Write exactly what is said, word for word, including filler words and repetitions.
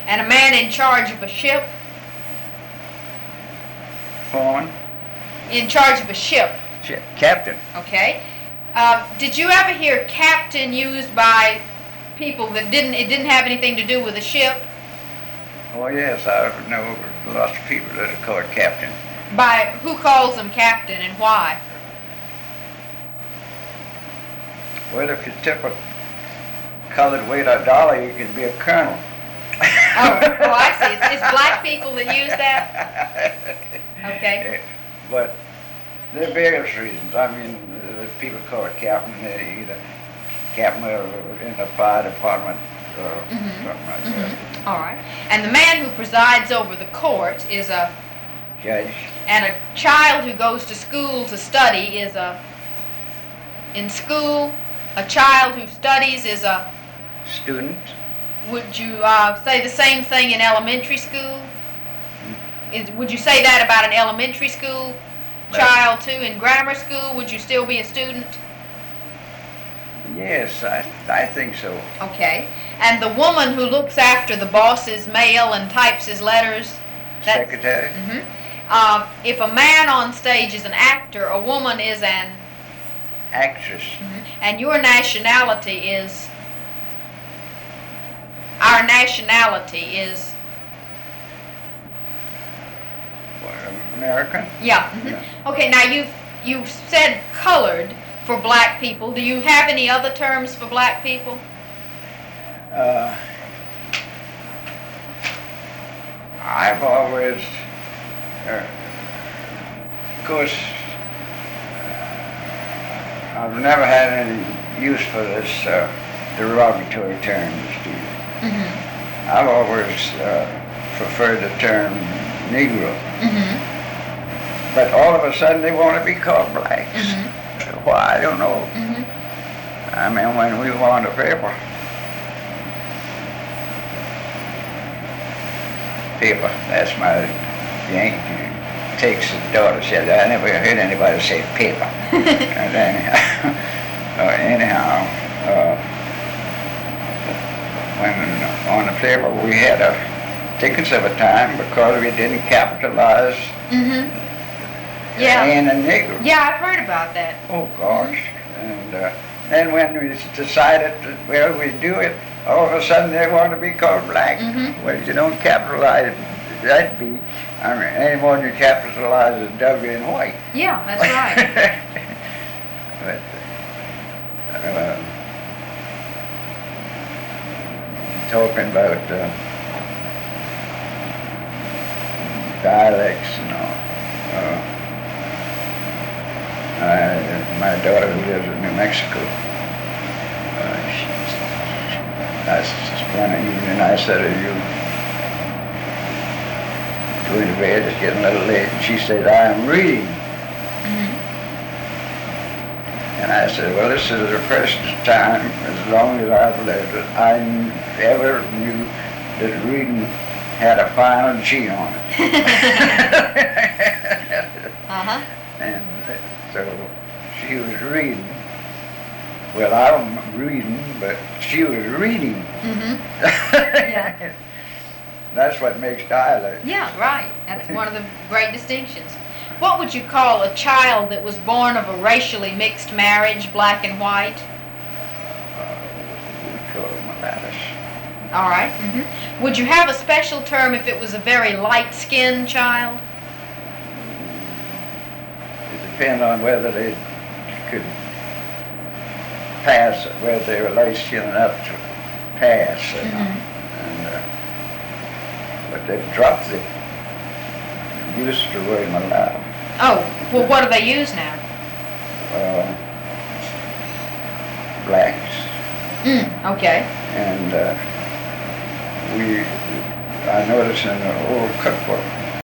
And a man in charge of a ship? Foreman? In charge of a ship. Ship. Captain. Okay. Uh, did you ever hear captain used by people that didn't, it didn't have anything to do with the ship? Oh yes, I know lots of people that are called captain. By who calls them captain and why? Well, if you tip a colored weight a dollar, you can be a colonel. Oh, oh, I see. It's, it's black people that use that? Okay. But there are various reasons. I mean, uh, people call it captain, they're either captain in the fire department or Mm-hmm. something like Mm-hmm. that. All right. And the man who presides over the court is a, Judge. and a child who goes to school to study is a, in school, a child who studies is a, Student. would you uh, say the same thing in elementary school? Is, would you say that about an elementary school child too? In grammar school, would you still be a student? Yes, I, I think so. Okay. And the woman who looks after the boss's mail and types his letters? That's, Secretary. Mm-hmm. Uh, if a man on stage is an actor, a woman is an... Actress. Mm-hmm. And your nationality is... Our nationality is... What, American? Yeah. Mm-hmm. Yeah. Okay, now you've, you've said colored for black people. Do you have any other terms for black people? Uh, I've always, uh, of course, I've never had any use for this uh, derogatory term, Steve. Mm-hmm. I've always uh, preferred the term Negro. Mm-hmm. But all of a sudden they want to be called blacks. Mm-hmm. Why, I don't know. Mm-hmm. I mean, when we were on the paper, paper, that's my Yankee takes his daughter, said, I never heard anybody say paper. And anyhow, uh, anyhow uh, when on the paper we had a tickets of a time because we didn't capitalize Mm-hmm. Yeah. and a nigger. Yeah, I've heard about that. Oh gosh. And uh, then when we decided that, well, we do it, all of a sudden they want to be called black. Mm-hmm. Well, you don't capitalize that B. I mean, any more than you capitalize a W in white. Yeah, that's right. But, uh, talking about uh, dialects and all. Uh, I, my daughter who lives in New Mexico, uh, she, I spent an evening, I said, are you going to bed? It's getting a little late. And she said, I am reading. Mm-hmm. And I said, well, this is the first time, as long as I've lived, that I ever knew that reading had a final G on it. Uh-huh. And so she was reading. Well, I'm reading, but she was reading. Mm-hmm. Yeah. That's what makes dialect. Yeah, right. That's one of the great distinctions. What would you call a child that was born of a racially mixed marriage, black and white? Uh, we call them mulattoes. All right. Mm-hmm. Would you have a special term if it was a very light-skinned child? It depends on whether they could pass, whether they were light-skinned enough to pass or Mm-hmm. not. And, uh, but they've dropped the use of the word mulatto. Oh, well, what do they use now? Uh, blacks. Mm, okay. And uh, we, I noticed in the old cookbook